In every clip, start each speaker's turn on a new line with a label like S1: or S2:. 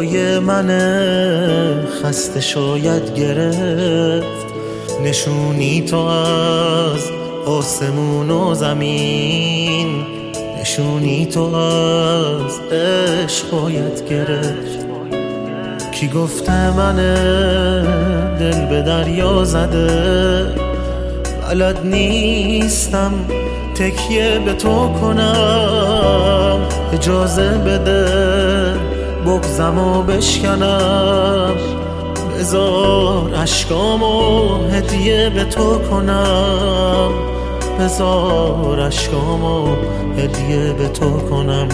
S1: هوای من خسته شاید گرفت نشونی تو از آسمون و زمین، نشونی تو از عشق باید گرفت. کی گفته من دل به دریا زده، بلد نیستم تکیه به تو کنم، اجازه بده بغضم و بشکنم، بذار اشکامو هدیه به تو کنم، بذار اشکامو هدیه به تو کنم.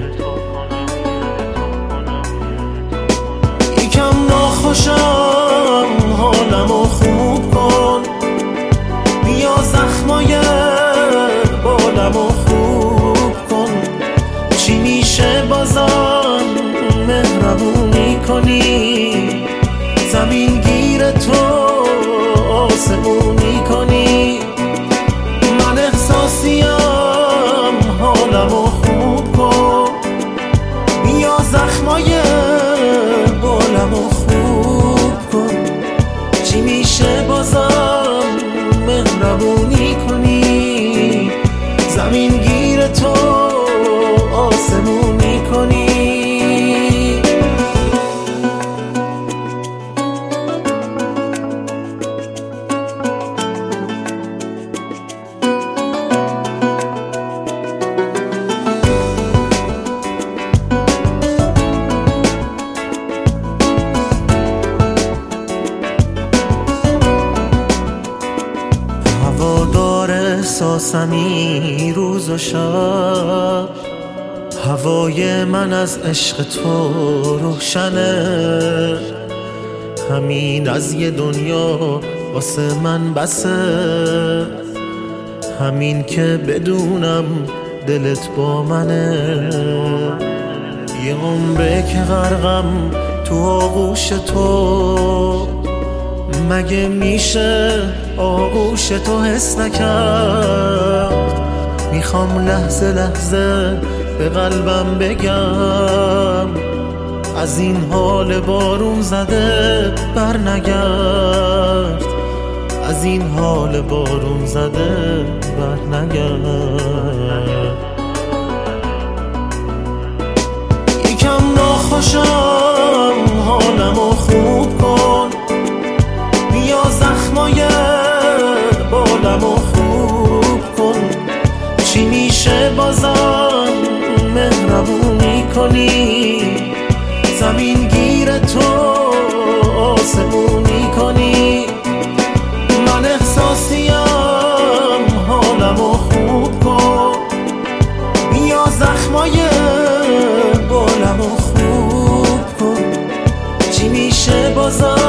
S1: یکم ناخوشم حالمو خوب کن، بیا زخمای بالمو خوب کن، چی میشه بازم مهربونی کنی، زمین گیر تو آسمونی کنی، من احساسیم حالمو خوب کن، بیا زخمای بالمو خوب کن، چی میشه بازم مهربونی کنی، زمین گیر تو آسمونی کنی. هوادار احساسمی روز و شب، هوای من از عشق تو روشنه، همین از یه دنیا واسه من بسه، همین که بدونم دلت با منه، یه عمره که غرقم تو آغوش تو، مگه میشه آغوش تو حس نکرد، میخوام لحظه لحظه به قلبم بگم، از این حال بارون زده بر نگرد، از این حال بارون زده بر نگرد. یکم ناخوشم حالمو خوب کن، بیا زخمای بالمو خوب کن، چی میشه بازم مهربونی کنی، زمین گیر تو آسمونی کنی، من احساسیم حالمو خوب کن، بیا زخمای بالمو خوب کن، چی میشه بازم